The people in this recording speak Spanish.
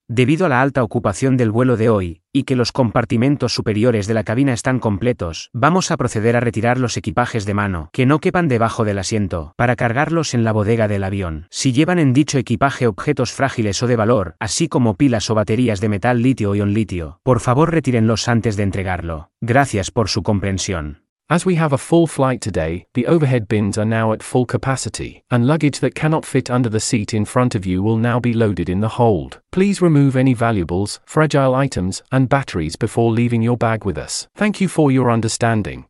Debido a la alta ocupación del vuelo de hoy, y que los compartimentos superiores de la cabina están completos, vamos a proceder a retirar los equipajes de mano, que no quepan debajo del asiento, para cargarlos en la bodega del avión. Si llevan en dicho equipaje objetos frágiles o de valor, así como pilas o baterías de metal litio-ion litio, por favor retírenlos antes de entregarlo. Gracias por su comprensión. As we have a full flight today, the overhead bins are now at full capacity, and luggage that cannot fit under the seat in front of you will now be loaded in the hold. Please remove any valuables, fragile items, and batteries before leaving your bag with us. Thank you for your understanding.